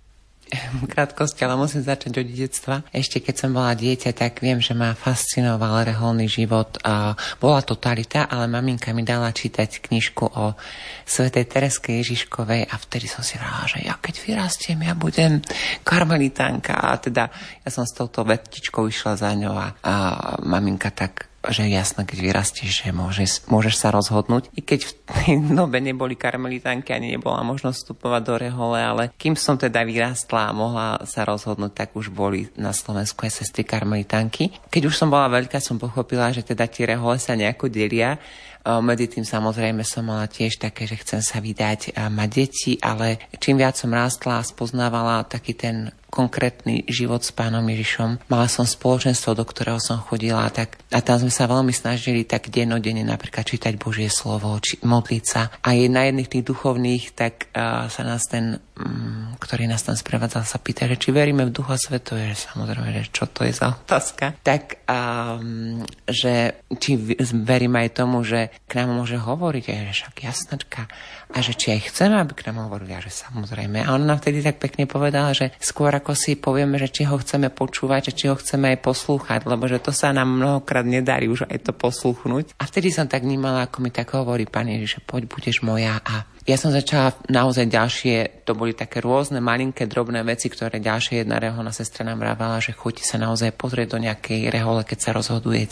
S3: V krátkosti, ale musím začať od detstva. Ešte keď som bola dieťa, tak viem, že ma fascinoval reholný život. A bola totalita, ale maminka mi dala čítať knižku o svätej Tereske Ježiškovej a vtedy som si vrala, že ja keď vyrastiem, ja budem karmelitánka. A teda ja som s touto vetičkou išla za ňou a, a maminka tak, že jasné, keď vyrastieš, že môžeš, môžeš sa rozhodnúť. I keď v tej dobe neboli karmelitánky, ani nebola možnosť vstupovať do rehole, ale kým som teda vyrastla a mohla sa rozhodnúť, tak už boli na Slovensku aj sestry karmelitánky. Keď už som bola veľká, som pochopila, že teda tie rehole sa nejako delia. Medzi tým samozrejme som mala tiež také, že chcem sa vydať a mať deti, ale čím viac som rástla a spoznávala taký ten konkrétny život s Pánom Ježišom. Mala som spoločenstvo, do ktorého som chodila tak, a tam sme sa veľmi snažili tak dennodenne napríklad čítať Božie slovo, či, modliť sa. A je na jedných tých duchovných, tak uh, sa nás ten, um, ktorý nás tam sprevádzal, sa pýta, že či veríme v Ducha Svätého, že samozrejme, že čo to je za otázka. Tak, um, že či veríme aj tomu, že k nám môže hovoriť, a že však jasnačka, a že či aj chceme, aby k nám hovorili, a že samozrejme. A on nám vtedy tak pekne povedala, že skôr ako si povieme, že či ho chceme počúvať, že či ho chceme aj poslúchať, lebo že to sa nám mnohokrát nedarí už aj to poslúchnuť. A vtedy som tak vnímala, ako mi tak hovorí Pán Ježiš, že poď, budeš moja. A ja som začala naozaj ďalšie, to boli také rôzne malinké, drobné veci, ktoré ďalšie jedna reholná sestra nám vravela, že choďte sa naozaj pozrieť do nejakej rehole, keď sa rozhodujete.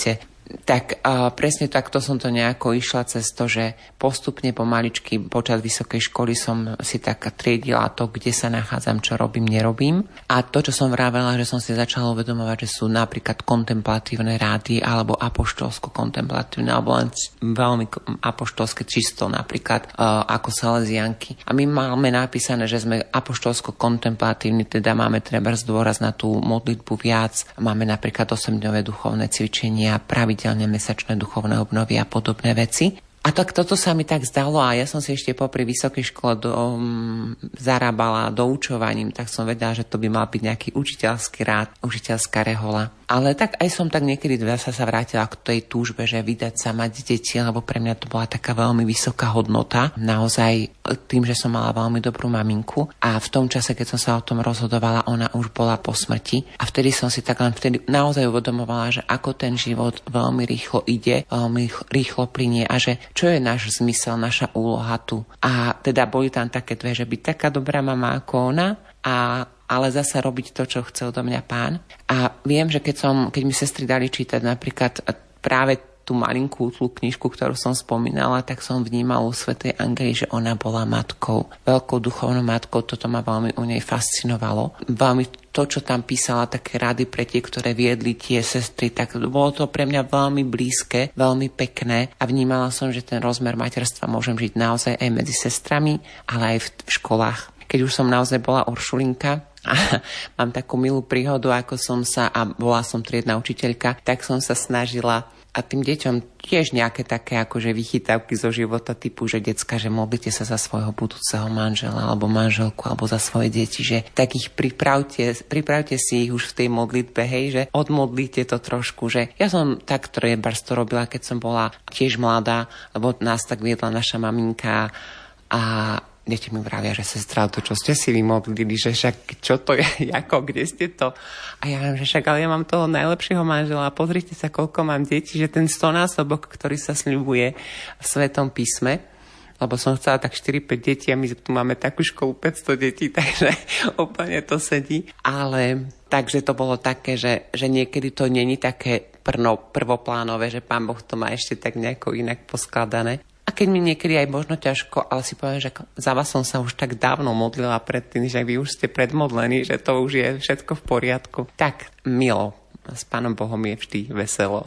S3: Tak uh, presne takto som to nejako išla cez to, že postupne pomaličky počas vysokej školy som si tak triedila to, kde sa nachádzam, čo robím, nerobím. A to, čo som vravela, že som si začala uvedomovať, že sú napríklad kontemplatívne rády alebo apoštolsko-kontemplatívne alebo len veľmi apoštolské čisto napríklad uh, ako Salesianky. A my máme napísané, že sme apoštolsko-kontemplatívni, teda máme treba zdôraz na tú modlitbu viac. Máme napríklad osemdňové duchovné cvičenia, pravidelne mesačné duchovné obnovy a podobné veci. A tak toto sa mi tak zdalo a ja som si ešte popri vysokej škole do, um, zarábala doučovaním, tak som vedela, že to by mal byť nejaký učiteľský rád, učiteľská rehola. Ale tak aj som tak niekedy sa sa vrátila k tej túžbe, že vydať sa, mať deti, lebo pre mňa to bola taká veľmi vysoká hodnota. Naozaj tým, že som mala veľmi dobrú maminku a v tom čase, keď som sa o tom rozhodovala, ona už bola po smrti a vtedy som si tak len vtedy naozaj uvedomovala, že ako ten život veľmi rýchlo ide, veľmi rýchlo plynie a že čo je náš zmysel, naša úloha tu. A teda boli tam také dve, že byť taká dobrá mama ako ona a ale zasa robiť to, čo chcel do mňa Pán. A viem, že keď, som, keď mi sestry dali čítať napríklad práve tú malinkú tú knižku, ktorú som spomínala, tak som vnímala u svätej Angely, že ona bola matkou, veľkou duchovnou matkou. Toto ma veľmi u nej fascinovalo. Veľmi to, čo tam písala, také rady pre tie, ktoré viedli tie sestry, tak bolo to pre mňa veľmi blízke, veľmi pekné a vnímala som, že ten rozmer materstva môžem žiť naozaj aj medzi sestrami, ale aj v, v školách. Keď už som naozaj bola Uršulinka, a mám takú milú príhodu, ako som sa, a bola som triedna učiteľka, tak som sa snažila a tým deťom tiež nejaké také akože vychytávky zo života typu, že decka, že modlite sa za svojho budúceho manžela alebo manželku alebo za svoje deti, že tak ich pripravte, pripravte si ich už v tej modlitbe, hej, že odmodlite to trošku, že ja som tak trebárs to robila, keď som bola tiež mladá, lebo nás tak viedla naša maminka a deti mi vravia, že sestra, to, čo ste si vymodlili, že však čo to je, ako, kde ste to? A ja viem, že však, ale ja mám toho najlepšieho manžela, pozrite sa, koľko mám detí, že ten stonásobok, ktorý sa sľubuje v Svetom písme, lebo som chcela tak štyri päť detí a my tu máme takú školu päťsto detí, takže úplne to sedí. Ale takže to bolo také, že, že niekedy to není také prno, prvoplánové, že Pán Boh to má ešte tak nejako inak poskladané. A keď mi niekedy aj možno ťažko, ale si poviem, že za vás som sa už tak dávno modlila predtým, že vy už ste predmodlení, že to už je všetko v poriadku. Tak, milo, s Pánom Bohom je vždy veselo.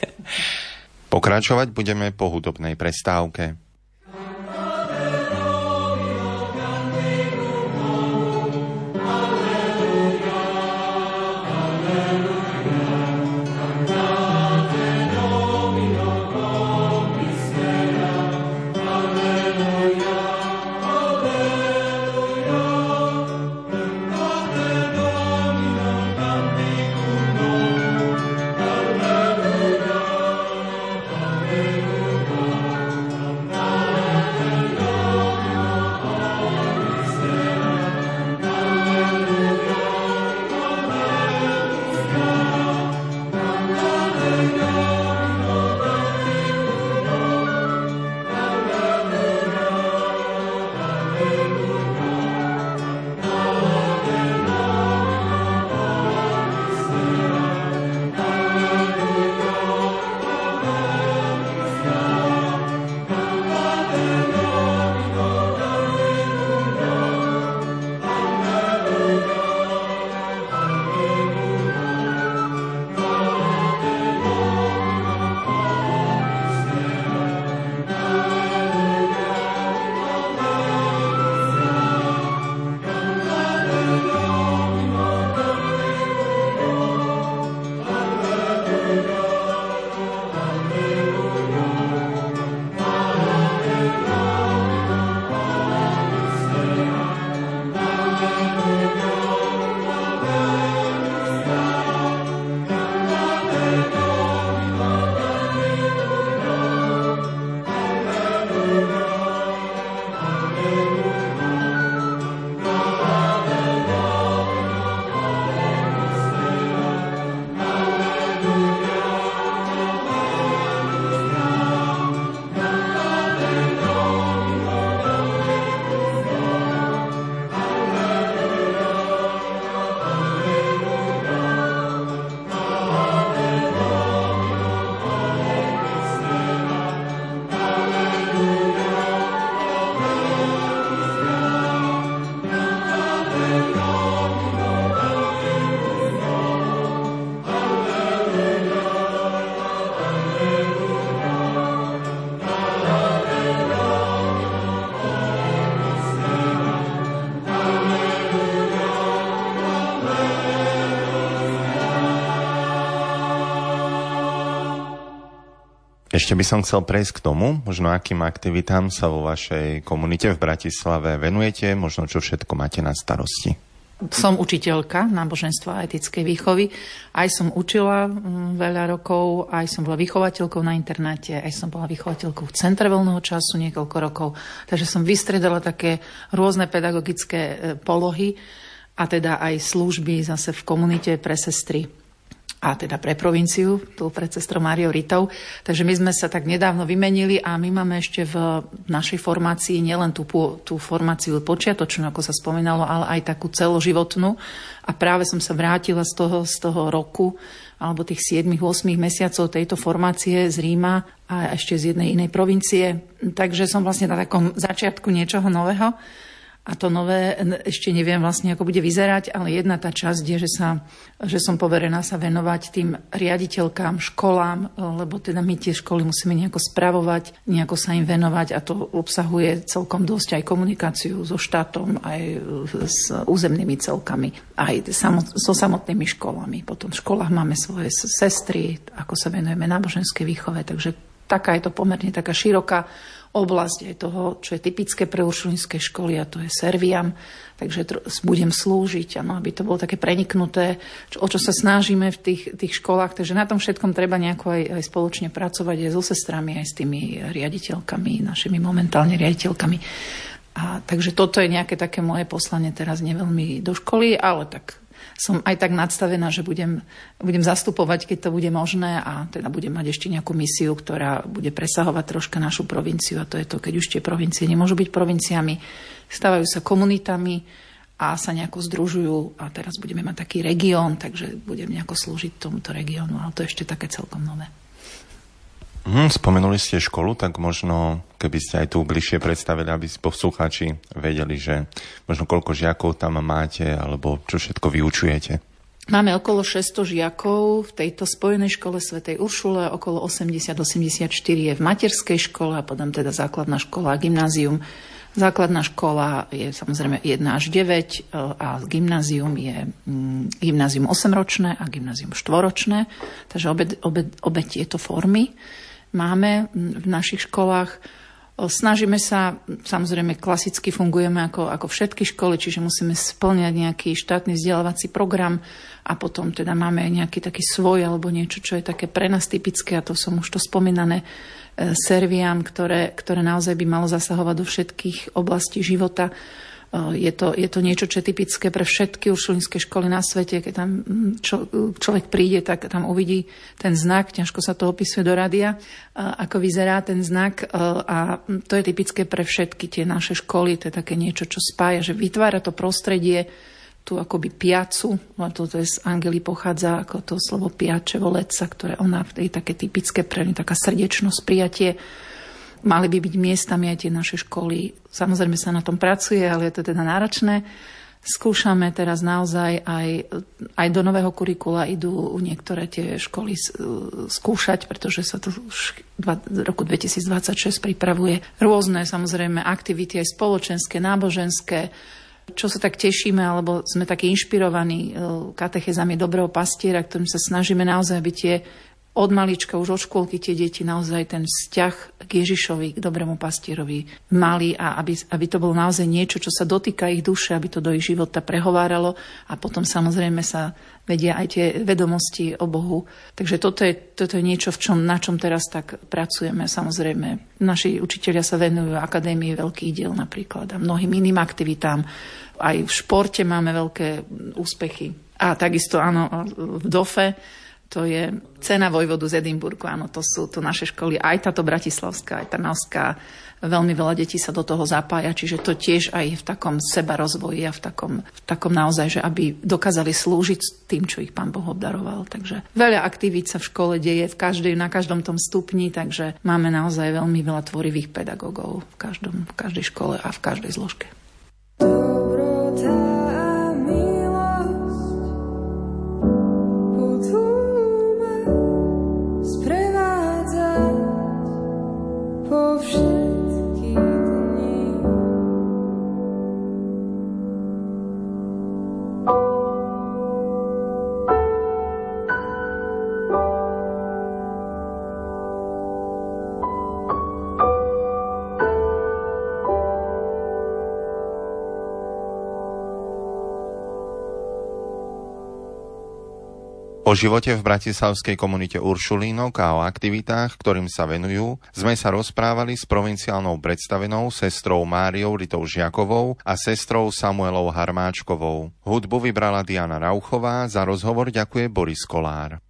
S1: Pokračovať budeme po hudobnej prestávke.
S2: Alleluia.
S1: Ešte by som chcel prejsť k tomu, možno akým aktivitám sa vo vašej komunite v Bratislave venujete, možno čo všetko máte na starosti.
S4: Som učiteľka náboženstva a etickej výchovy. Aj som učila veľa rokov, aj som bola vychovateľkou na internáte, aj som bola vychovateľkou v centre voľného času niekoľko rokov. Takže som vystredala také rôzne pedagogické polohy a teda aj služby zase v komunite pre sestry a teda pre provinciu, tu pre sestrou Máriou Ritou. Takže my sme sa tak nedávno vymenili a my máme ešte v našej formácii nielen tú, tú formáciu počiatočnú, ako sa spomínalo, ale aj takú celoživotnú. A práve som sa vrátila z toho, z toho roku, alebo tých sedem osem mesiacov tejto formácie z Ríma a ešte z jednej inej provincie. Takže som vlastne na takom začiatku niečoho nového. A to nové ešte neviem vlastne, ako bude vyzerať, ale jedna tá časť je, že, sa, že som poverená sa venovať tým riaditeľkám, školám, lebo teda my tie školy musíme nejako spravovať, nejako sa im venovať a to obsahuje celkom dosť aj komunikáciu so štátom, aj s územnými celkami, aj so samotnými školami. Potom v školách máme svoje sestry, ako sa venujeme náboženskej výchove, takže taká je to pomerne taká široká oblasť aj toho, čo je typické pre uršulinské školy, a to je serviam. Takže budem slúžiť, ano, aby to bolo také preniknuté, čo, o čo sa snažíme v tých, tých školách. Takže na tom všetkom treba nejako aj, aj spoločne pracovať aj so sestrami, aj s tými riaditeľkami, našimi momentálne riaditeľkami. A, takže toto je nejaké také moje poslanie teraz neveľmi do školy, ale tak som aj tak nadstavená, že budem, budem zastupovať, keď to bude možné a teda budem mať ešte nejakú misiu, ktorá bude presahovať troška našu provinciu a to je to, keď už tie provincie nemôžu byť provinciami, stávajú sa komunitami a sa nejako združujú a teraz budeme mať taký región, takže budem nejako slúžiť tomuto regiónu, ale to je ešte také celkom nové.
S1: Hmm, spomenuli ste školu, tak možno, keby ste aj tu bližšie predstavili, aby poslucháči vedeli, že možno koľko žiakov tam máte, alebo čo všetko vyučujete.
S4: Máme okolo šesťsto žiakov v tejto spojenej škole svätej Uršule, okolo osemdesiat osemdesiatštyri je v materskej škole a potom teda základná škola a gymnázium. Základná škola je samozrejme jedna až deväť a gymnázium je gymnázium osemročné a gymnázium štvoročné, takže obe, obe, obe tieto formy máme v našich školách. Snažíme sa, samozrejme klasicky fungujeme ako, ako všetky školy, čiže musíme spĺňať nejaký štátny vzdelávací program a potom teda máme aj nejaký taký svoj alebo niečo, čo je také pre nás typické a to som už to spomínané serviam, ktoré, ktoré naozaj by malo zasahovať do všetkých oblastí života. Je to, je to niečo, čo je typické pre všetky uršulinské školy na svete. Keď tam čo, človek príde, tak tam uvidí ten znak, ťažko sa to opisuje do rádia, ako vyzerá ten znak a to je typické pre všetky tie naše školy. To je také niečo, čo spája, že vytvára to prostredie, tú akoby piacu, to z Angely pochádza ako to slovo piače, voleca, ktoré ona je také typické pre mňa, taká srdečnosť, prijatie. Mali by byť miestami aj tie naše školy. Samozrejme sa na tom pracuje, ale je to teda náročné. Skúšame teraz naozaj aj, aj do nového kurikula idú niektoré tie školy skúšať, pretože sa to už v roku dvetisícdvadsaťšesť pripravuje rôzne samozrejme aktivity aj spoločenské, náboženské, čo sa tak tešíme, alebo sme takí inšpirovaní katechézami dobrého pastiera, ktorým sa snažíme naozaj, aby tie od malička, už od škôlky tie deti naozaj ten vzťah k Ježišovi, k dobrému pastierovi mali a aby, aby to bolo naozaj niečo, čo sa dotýka ich duše, aby to do ich života prehováralo a potom samozrejme sa vedia aj tie vedomosti o Bohu. Takže toto je, toto je niečo, v čom, na čom teraz tak pracujeme. Samozrejme, naši učitelia sa venujú Akadémii veľkých diel napríklad a mnohým iným aktivitám. Aj v športe máme veľké úspechy. A takisto áno, v dofe to je cena vojvodu z Edinburgu, áno, to sú tu naše školy, aj táto bratislavská, aj trnavská. Veľmi veľa detí sa do toho zapája, čiže to tiež aj v takom sebarozvoji a v takom, v takom naozaj, že aby dokázali slúžiť tým, čo ich Pán Boh obdaroval. Takže veľa aktivít sa v škole deje v každej, na každom tom stupni, takže máme naozaj veľmi veľa tvorivých pedagógov v, každom, v každej škole a v každej zložke.
S1: O živote v bratislavskej komunite Uršulínok a o aktivitách, ktorým sa venujú, sme sa rozprávali s provinciálnou predstavenou sestrou Máriou Ritou Žiakovou a sestrou Samuelou Harmáčkovou. Hudbu vybrala Diana Rauchová, za rozhovor ďakuje Boris Kolár.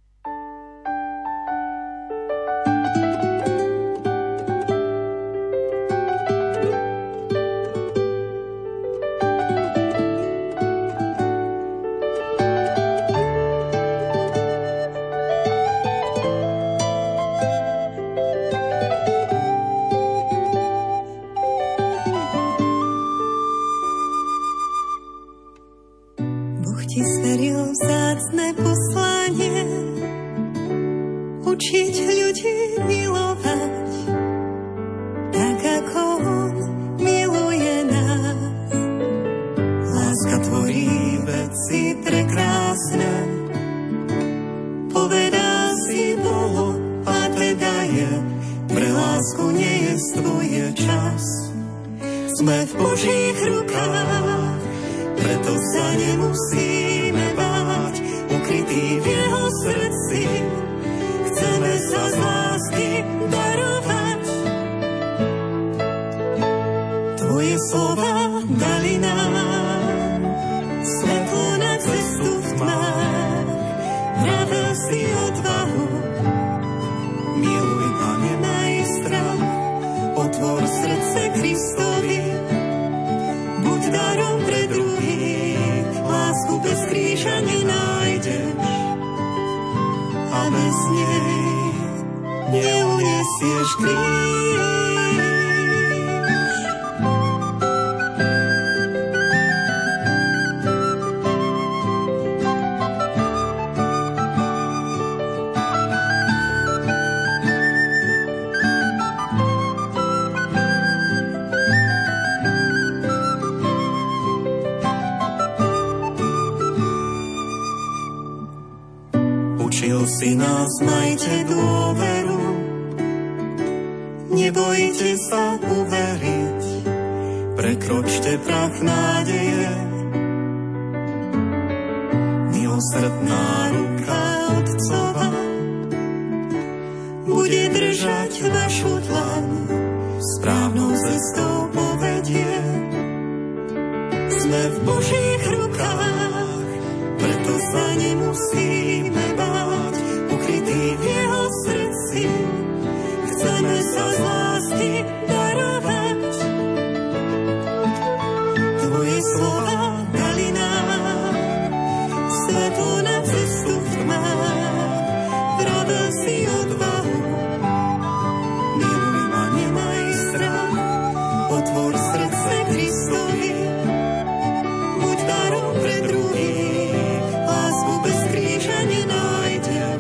S6: Si nás, majte dôveru, nebojte sa uveriť, prekročte prach nádeje. Milosrdná ruka Otcova bude držať vašu dlaň, správnou cestou povedie. Sme v Božích rukách, preto sa nemusíme báť. V jeho srdci chceme sa z lásky darovať. Tvoje slova dali nám svetlo na cestu v tmách. Pravda si odvahu, miluj ma, nemaj strach. Otvor srdce Kristovi, buď darom pre druhých. Lásku bez kríža nenájdeš.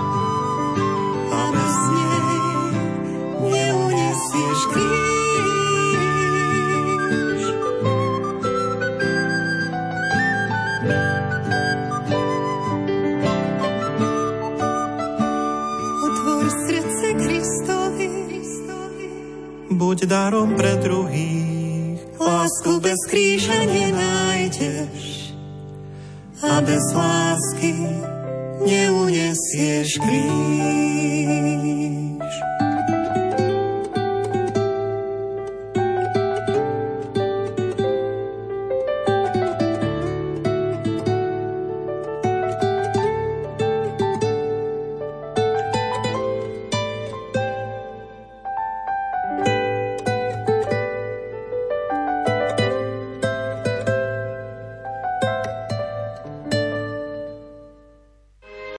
S6: Buď darom pre druhých, lásku bez kríža nenájdeš a bez lásky neunesieš kríž.